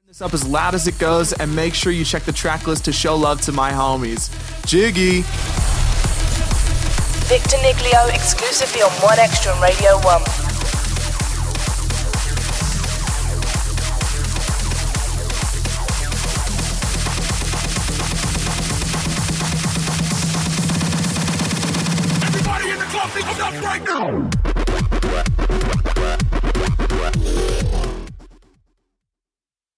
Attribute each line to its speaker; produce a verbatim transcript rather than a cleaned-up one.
Speaker 1: This up as loud as it goes, and make sure you check the track list to show love to my homies. Jiggy.
Speaker 2: Victor Niglio exclusively on One Extra and Radio One.
Speaker 3: Everybody in the club, think of that right now.